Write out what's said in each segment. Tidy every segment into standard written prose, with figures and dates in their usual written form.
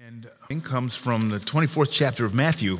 And it comes from the 24th chapter of Matthew.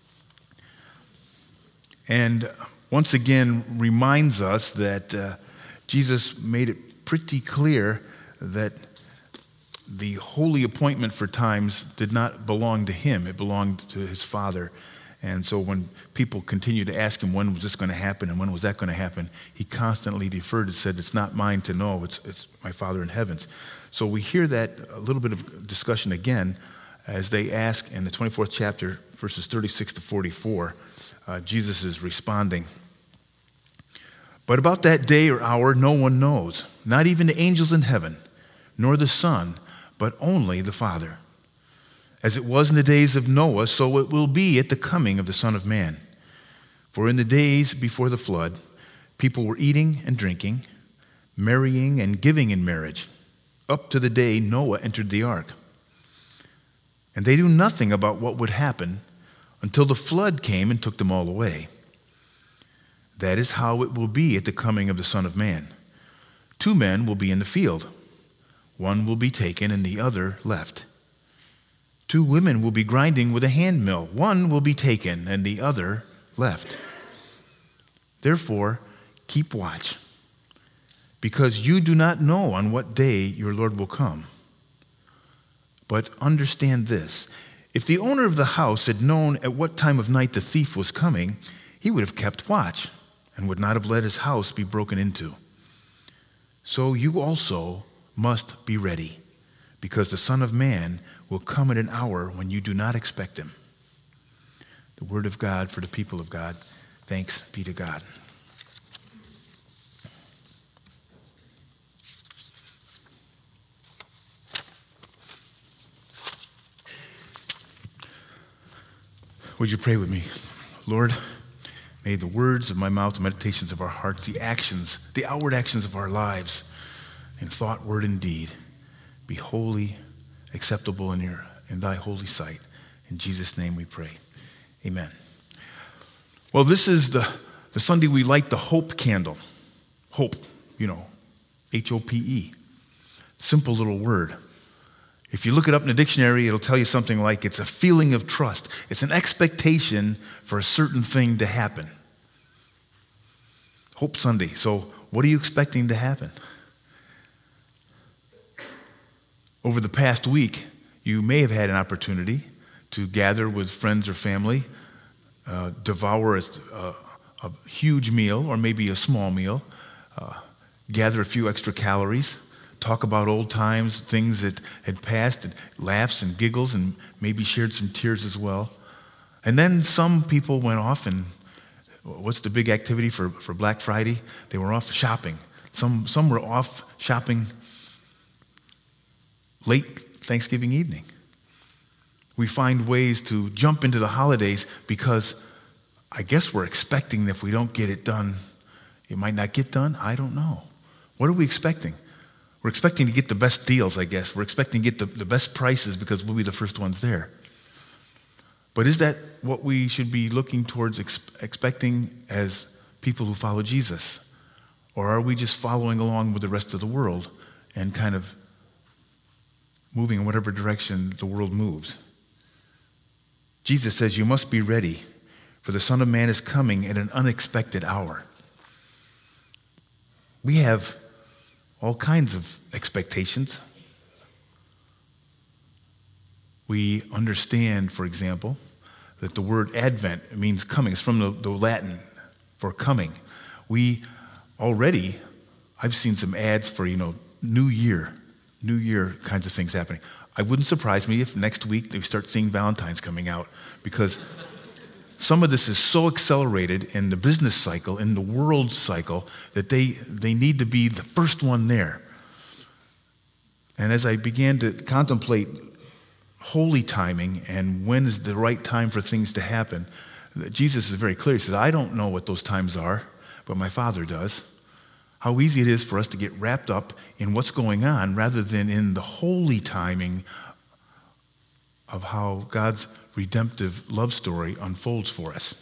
And once again reminds us that Jesus made it pretty clear that the holy appointment for times did not belong to him. It belonged to his Father. And so when people continued to ask him, when was this going to happen and when was that going to happen, he constantly deferred and said, it's not mine to know, it's my Father in heavens. So we hear that a little bit of discussion again as they ask in the 24th chapter, verses 36 to 44, Jesus is responding. But about that day or hour no one knows, not even the angels in heaven, nor the Son, but only the Father. As it was in the days of Noah, so it will be at the coming of the Son of Man. For in the days before the flood, people were eating and drinking, marrying and giving in marriage, up to the day Noah entered the ark. And they knew nothing about what would happen until the flood came and took them all away. That is how it will be at the coming of the Son of Man. 2 men will be in the field. One will be taken and the other left. 2 women will be grinding with a hand mill. One will be taken and the other left. Therefore, keep watch, because you do not know on what day your Lord will come. But understand this, if the owner of the house had known at what time of night the thief was coming, he would have kept watch and would not have let his house be broken into. So you also must be ready, because the Son of Man will come at an hour when you do not expect him. The word of God for the people of God. Thanks be to God. Would you pray with me? Lord, may the words of my mouth, the meditations of our hearts, the actions, the outward actions of our lives, in thought, word, and deed, be holy, acceptable in thy holy sight. In Jesus' name we pray. Amen. Well, this is the Sunday we light the hope candle. Hope, H-O-P-E. Simple little word. If you look it up in the dictionary, it'll tell you something like it's a feeling of trust. It's an expectation for a certain thing to happen. Hope Sunday. So what are you expecting to happen? Over the past week, you may have had an opportunity to gather with friends or family, devour a huge meal or maybe a small meal, gather a few extra calories, talk about old times, things that had passed, and laughs and giggles, and maybe shared some tears as well. And then some people went off, and what's the big activity for Black Friday? They were off shopping. Some were off shopping late Thanksgiving evening. We find ways to jump into the holidays because I guess we're expecting that if we don't get it done, it might not get done. I don't know. What are we expecting? We're expecting to get the best deals, I guess. We're expecting to get the best prices because we'll be the first ones there. But is that what we should be looking towards expecting as people who follow Jesus? Or are we just following along with the rest of the world and kind of moving in whatever direction the world moves? Jesus says you must be ready, for the Son of Man is coming at an unexpected hour. We have all kinds of expectations. We understand, for example, that the word Advent means coming. It's from the Latin for coming. I've seen some ads for, New Year kinds of things happening. I wouldn't surprise me if next week they start seeing Valentine's coming out, because some of this is so accelerated in the business cycle, in the world cycle, that they need to be the first one there. And as I began to contemplate holy timing and when is the right time for things to happen, Jesus is very clear. He says, I don't know what those times are, but my Father does. How easy it is for us to get wrapped up in what's going on rather than in the holy timing of how God's redemptive love story unfolds for us.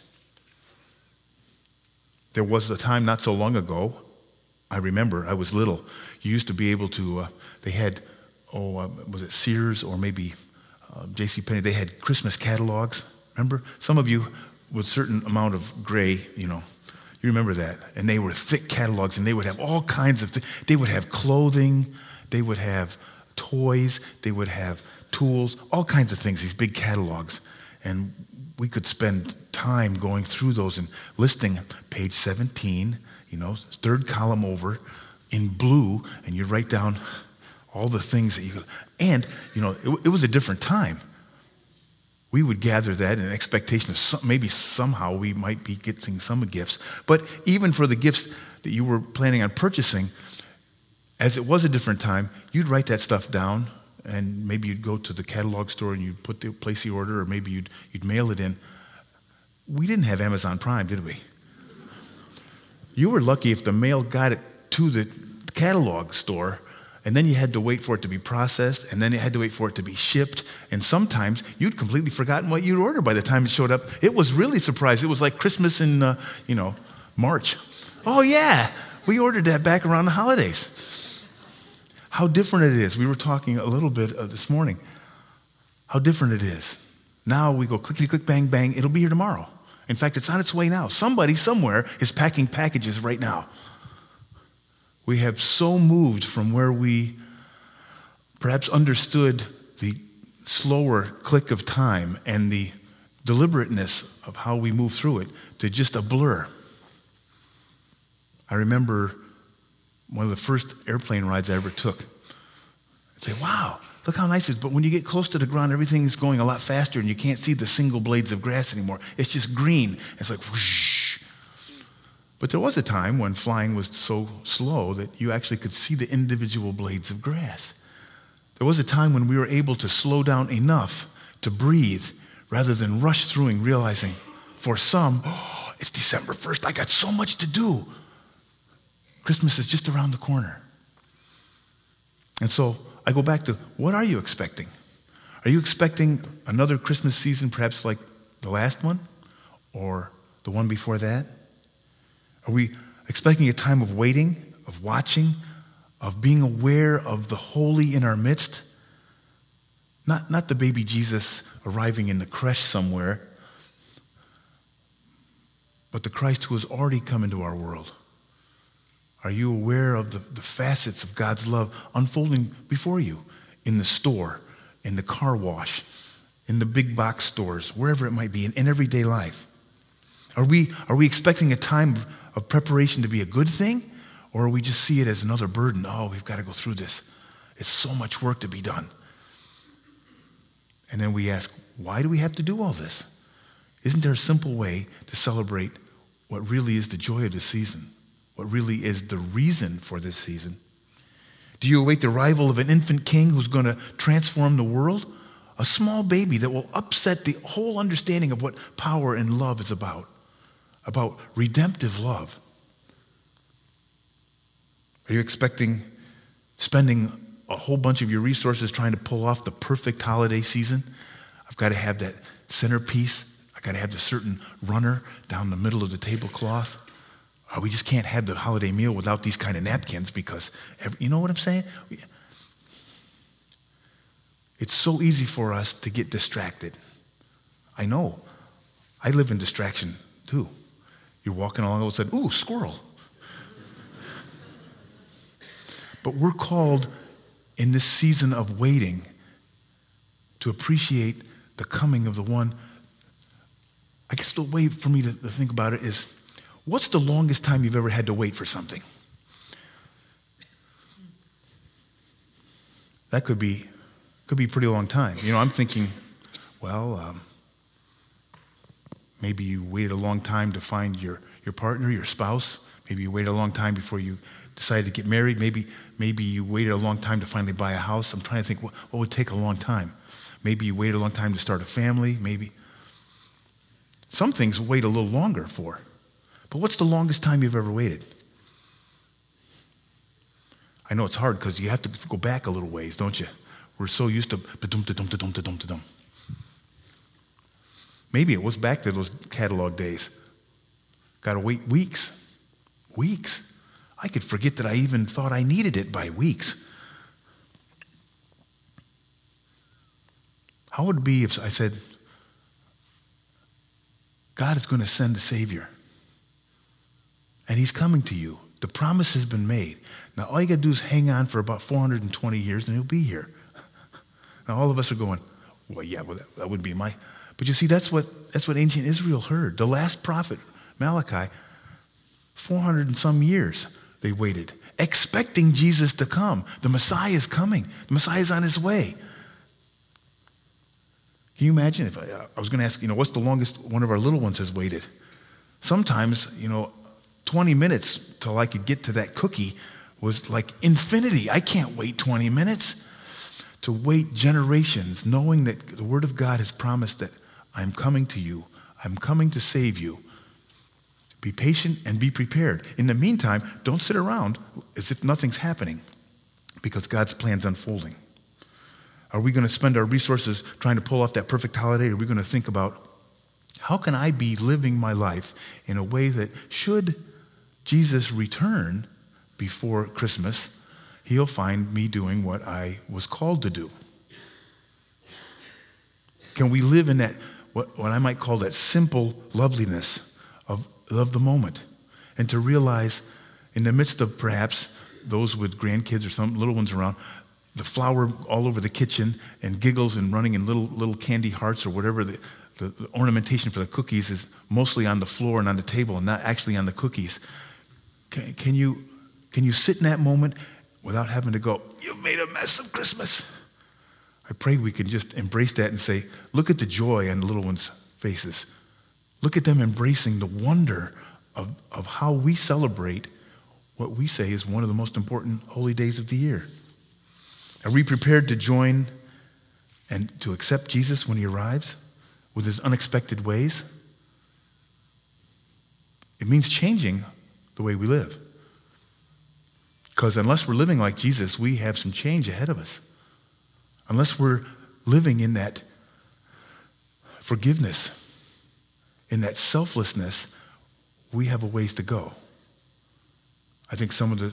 There was a time not so long ago, I remember, I was little, you used to be able to, they had, was it Sears or maybe JCPenney, they had Christmas catalogs. Remember? Some of you with a certain amount of gray, you remember that. And they were thick catalogs, and they would have all kinds of things. They would have clothing, they would have toys, they would have tools, all kinds of things, these big catalogs. And we could spend time going through those and listing page 17, third column over in blue, and you write down all the things that you, and, it was a different time. We would gather that in expectation of maybe somehow we might be getting some gifts. But even for the gifts that you were planning on purchasing, as it was a different time, you'd write that stuff down, and maybe you'd go to the catalog store and you'd place the order, or maybe you'd mail it in. We didn't have Amazon Prime, did we? You were lucky if the mail got it to the catalog store, and then you had to wait for it to be processed, and then you had to wait for it to be shipped, and sometimes you'd completely forgotten what you'd ordered by the time it showed up. It was really surprising. It was like Christmas in, March. Oh yeah, we ordered that back around the holidays. How different it is. We were talking a little bit this morning. How different it is. Now we go clickety click, bang, bang. It'll be here tomorrow. In fact, it's on its way now. Somebody somewhere is packing packages right now. We have so moved from where we perhaps understood the slower click of time and the deliberateness of how we move through it to just a blur. I remember one of the first airplane rides I ever took. I'd say, wow, look how nice it is. But when you get close to the ground, everything is going a lot faster, and you can't see the single blades of grass anymore. It's just green. It's like whoosh. But there was a time when flying was so slow that you actually could see the individual blades of grass. There was a time when we were able to slow down enough to breathe rather than rush through and realizing, for some, it's December 1st, I got so much to do. Christmas is just around the corner. And so I go back to, what are you expecting? Are you expecting another Christmas season, perhaps like the last one or the one before that? Are we expecting a time of waiting, of watching, of being aware of the holy in our midst? Not the baby Jesus arriving in the creche somewhere, but the Christ who has already come into our world. Are you aware of the facets of God's love unfolding before you in the store, in the car wash, in the big box stores, wherever it might be, in everyday life? Are we expecting a time of preparation to be a good thing, or we just see it as another burden? Oh, we've got to go through this. It's so much work to be done. And then we ask, why do we have to do all this? Isn't there a simple way to celebrate what really is the joy of the season? What really is the reason for this season? Do you await the arrival of an infant king who's going to transform the world? A small baby that will upset the whole understanding of what power and love is about redemptive love. Are you expecting spending a whole bunch of your resources trying to pull off the perfect holiday season? I've got to have that centerpiece. I've got to have the certain runner down the middle of the tablecloth. We just can't have the holiday meal without these kind of napkins because, you know what I'm saying? It's so easy for us to get distracted. I know. I live in distraction too. You're walking along, all of a sudden, ooh, squirrel. But we're called in this season of waiting to appreciate the coming of the one. I guess the way for me to think about it is, what's the longest time you've ever had to wait for something? That could be a pretty long time. I'm thinking, maybe you waited a long time to find your partner, your spouse. Maybe you waited a long time before you decided to get married. Maybe you waited a long time to finally buy a house. I'm trying to think what would take a long time. Maybe you waited a long time to start a family. Maybe some things wait a little longer for. But what's the longest time you've ever waited? I know it's hard because you have to go back a little ways, don't you? We're so used to ba-dum-da-dum-da-dum-da-dum-da-dum. Maybe it was back to those catalog days. Got to wait weeks. Weeks. I could forget that I even thought I needed it by weeks. How would it be if I said, God is going to send a Savior, and he's coming to you. The promise has been made. Now, all you got to do is hang on for about 420 years, and he'll be here. Now, all of us are going, well, yeah, well, that wouldn't be my... But you see, that's what ancient Israel heard. The last prophet, Malachi, 400 and some years they waited, expecting Jesus to come. The Messiah is coming. The Messiah is on his way. Can you imagine if I was going to ask, what's the longest one of our little ones has waited? Sometimes, 20 minutes till I could get to that cookie was like infinity. I can't wait 20 minutes. To wait generations, knowing that the Word of God has promised that I'm coming to you. I'm coming to save you. Be patient and be prepared. In the meantime, don't sit around as if nothing's happening, because God's plan's unfolding. Are we going to spend our resources trying to pull off that perfect holiday? Or are we going to think about, how can I be living my life in a way that should Jesus return before Christmas, he'll find me doing what I was called to do? Can we live in that, what I might call that simple loveliness of the moment, and to realize in the midst of perhaps those with grandkids or some little ones around, the flour all over the kitchen and giggles and running in little candy hearts or whatever, the ornamentation for the cookies is mostly on the floor and on the table and not actually on the cookies. Can you sit in that moment without having to go, you've made a mess of Christmas? I pray we can just embrace that and say, look at the joy on the little ones' faces. Look at them embracing the wonder of how we celebrate what we say is one of the most important holy days of the year. Are we prepared to join and to accept Jesus when he arrives with his unexpected ways? It means changing the way we live. Because unless we're living like Jesus, we have some change ahead of us. Unless we're living in that forgiveness, in that selflessness, we have a ways to go. I think some of the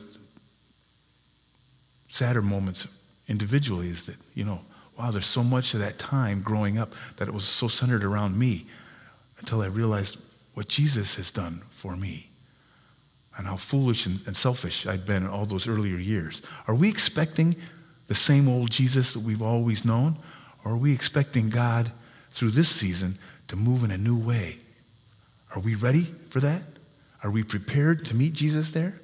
sadder moments individually is that, wow, there's so much of that time growing up that it was so centered around me until I realized what Jesus has done for me and how foolish and selfish I'd been in all those earlier years. Are we expecting the same old Jesus that we've always known, or are we expecting God through this season to move in a new way? Are we ready for that? Are we prepared to meet Jesus there?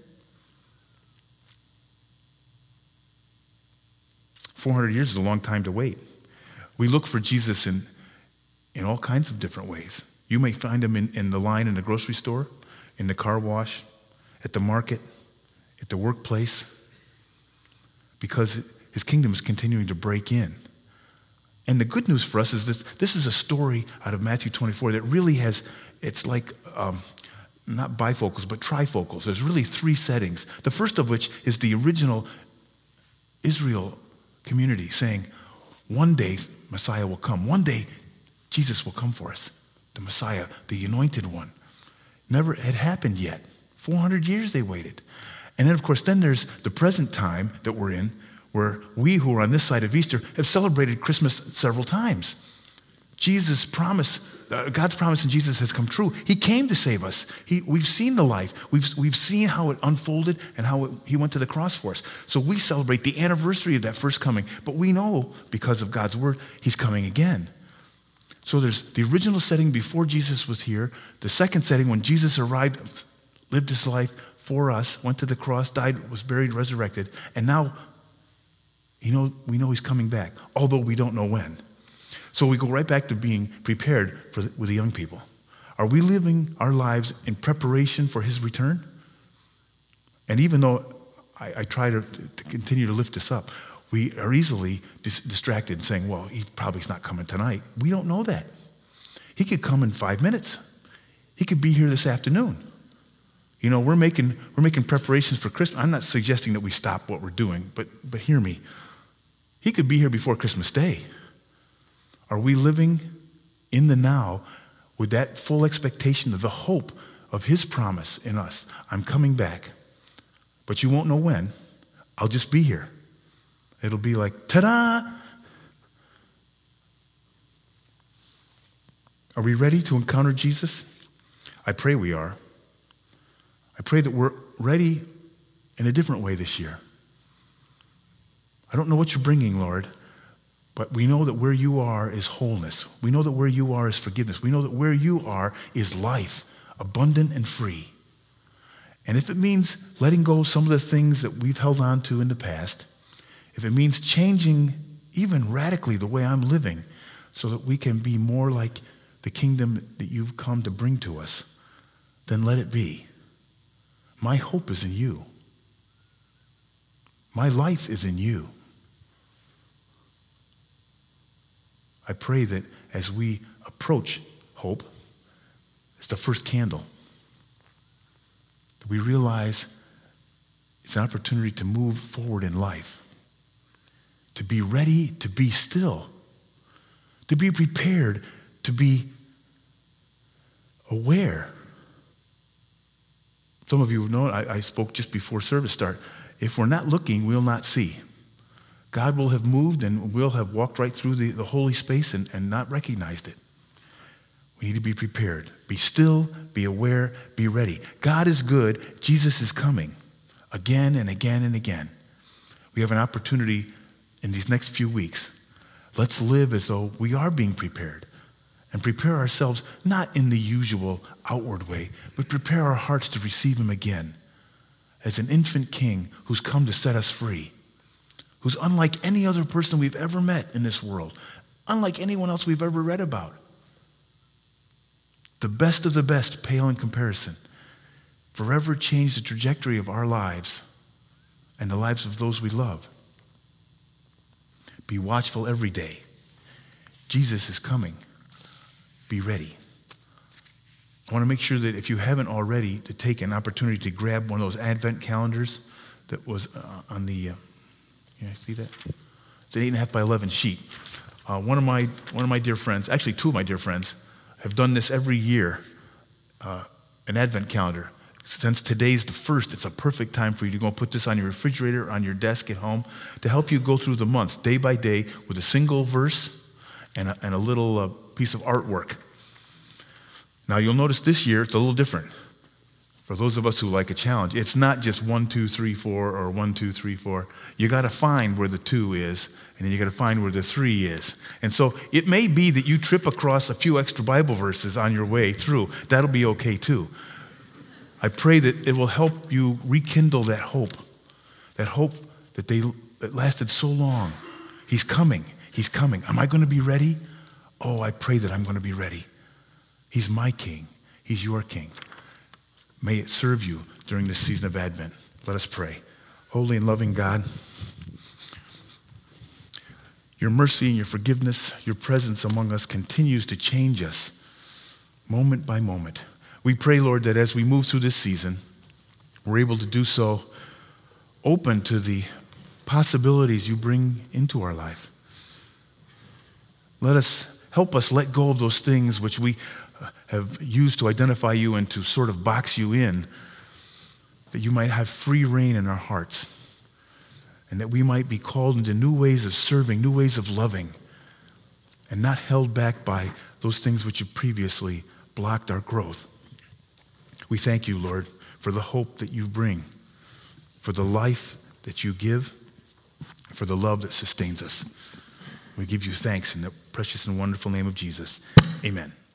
400 years is a long time to wait. We look for Jesus in all kinds of different ways. You may find him in the line in the grocery store, in the car wash, at the market, at the workplace, because his kingdom is continuing to break in. And the good news for us is this is a story out of Matthew 24 that really it's like not bifocals, but trifocals. There's really three settings. The first of which is the original Israel community saying, one day Messiah will come. One day Jesus will come for us. The Messiah, the anointed one. Never had happened yet. 400 years they waited. And then, of course, there's the present time that we're in, where we who are on this side of Easter have celebrated Christmas several times. Jesus' promise, God's promise in Jesus has come true. He came to save us. We've seen the life. We've seen how it unfolded and how he went to the cross for us. So we celebrate the anniversary of that first coming. But we know, because of God's word, he's coming again. So there's the original setting before Jesus was here, the second setting when Jesus arrived, lived his life for us, went to the cross, died, was buried, resurrected, and now we know he's coming back, although we don't know when. So we go right back to being prepared with the young people. Are we living our lives in preparation for his return? And even though I try to continue to lift this up, we are easily distracted saying, well, he probably's not coming tonight. We don't know that. He could come in 5 minutes. He could be here this afternoon. We're making preparations for Christmas. I'm not suggesting that we stop what we're doing, but hear me. He could be here before Christmas Day. Are we living in the now with that full expectation of the hope of his promise in us? I'm coming back, but you won't know when. I'll just be here. It'll be like, ta-da! Are we ready to encounter Jesus? I pray we are. I pray that we're ready in a different way this year. I don't know what you're bringing, Lord, but we know that where you are is wholeness. We know that where you are is forgiveness. We know that where you are is life, abundant and free. And if it means letting go of some of the things that we've held on to in the past, if it means changing even radically the way I'm living so that we can be more like the kingdom that you've come to bring to us, then let it be. My hope is in you. My life is in you. I pray that as we approach hope, it's the first candle, that we realize it's an opportunity to move forward in life, to be ready, to be still, to be prepared, to be aware. Some of you know, I spoke just before service start. If we're not looking, we'll not see. God will have moved and we'll have walked right through the holy space and not recognized it. We need to be prepared. Be still, be aware, be ready. God is good. Jesus is coming again and again and again. We have an opportunity in these next few weeks. Let's live as though we are being prepared and prepare ourselves not in the usual outward way, but prepare our hearts to receive him again as an infant king who's come to set us free, who's unlike any other person we've ever met in this world, unlike anyone else we've ever read about. The best of the best pale in comparison. Forever change the trajectory of our lives and the lives of those we love. Be watchful every day. Jesus is coming. Be ready. I want to make sure that if you haven't already, to take an opportunity to grab one of those Advent calendars that was on the, you see that? It's an 8.5 by 11 sheet. One of my dear friends, actually two of my dear friends, have done this every year, an Advent calendar. Since today's the 1st, it's a perfect time for you to go and put this on your refrigerator, on your desk at home, to help you go through the months, day by day, with a single verse and a little piece of artwork. Now, you'll notice this year, it's a little different. For those of us who like a challenge, it's not just 1, 2, 3, 4, or 1, 2, 3, 4. You got to find where the 2 is, and then you got to find where the 3 is. And so it may be that you trip across a few extra Bible verses on your way through. That'll be okay too. I pray that it will help you rekindle that hope that lasted so long. He's coming. He's coming. Am I going to be ready? Oh, I pray that I'm going to be ready. He's my king. He's your king. May it serve you during this season of Advent. Let us pray. Holy and loving God, your mercy and your forgiveness, your presence among us continues to change us moment by moment. We pray, Lord, that as we move through this season, we're able to do so open to the possibilities you bring into our life. Help us let go of those things which we have used to identify you and to sort of box you in, that you might have free reign in our hearts, and that we might be called into new ways of serving, new ways of loving, and not held back by those things which have previously blocked our growth. We thank you, Lord, for the hope that you bring, for the life that you give, for the love that sustains us. We give you thanks in the precious and wonderful name of Jesus. Amen.